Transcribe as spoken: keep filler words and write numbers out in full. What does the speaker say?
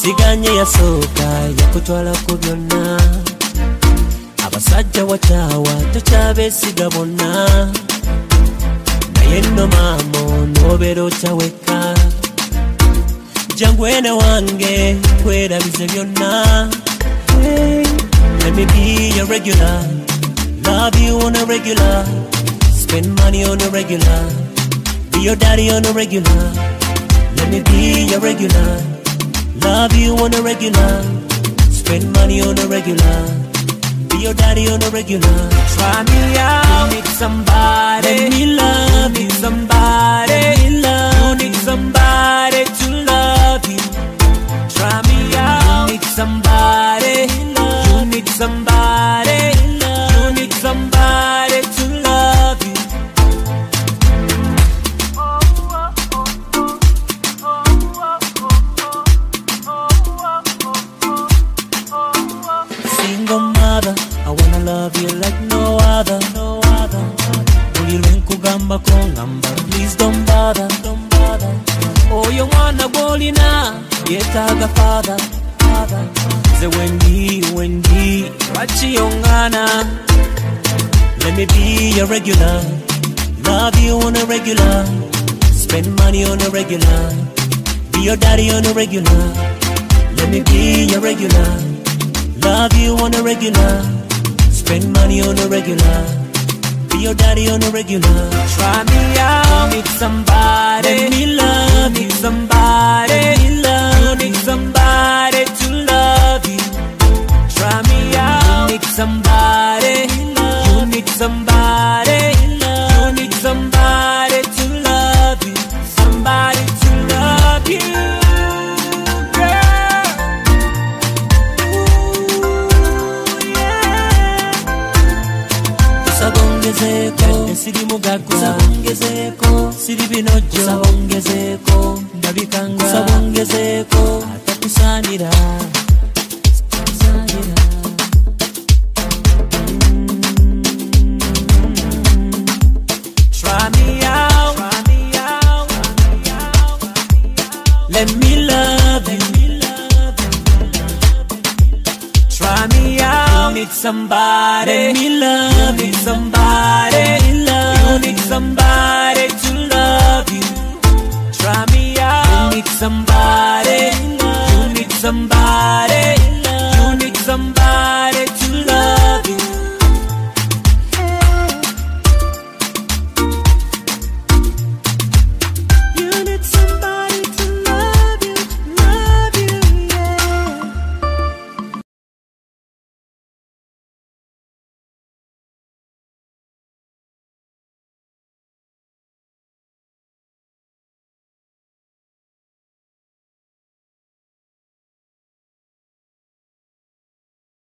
Siganye yasooka yakutwala ku byonna abasajja watawa tokyabeesiga bonna naye nno maamo n'obeera okyaweka jangu ene wange kwerabize byonna. Hey, let me be a regular, love you on a regular, spend money on a regular, be your daddy on a regular. Let me be a regular, love you on a regular, spend money on a regular, be your daddy on a regular. Try me out, you need somebody, let me love you, somebody, let me love you, need somebody to love you. Try me out, you need somebody, you need somebody, you need somebody to love you. Single mother, I wanna love you like no other, no other. Ulirwenku gamba kongamba, please don't bother, don't bother. Oh, you wanna golina, yetaga father, father. Ze wendi, wendi, wachi yongana. Let me be a regular, love you on a regular, spend money on a regular, be your daddy on a regular. Let me be a regular, love you on a regular, spend money on a regular, be your daddy on a regular. Try me out, you need somebody, let me love you, somebody, let me love you, need somebody to love you. Try me out, you need somebody, you need somebody, you need somebody to love you, somebody to love you. Sabongezeko, siri mugaga. Sabongezeko, siri binojo. Sabongezeko, ndabikanga. Sabongezeko, atakusanira. Kusanira. Try me out, try me out, let me love you. Try me out, you need somebody, let me love you, need somebody, you need somebody to love you. Try me out, you need somebody, you need somebody.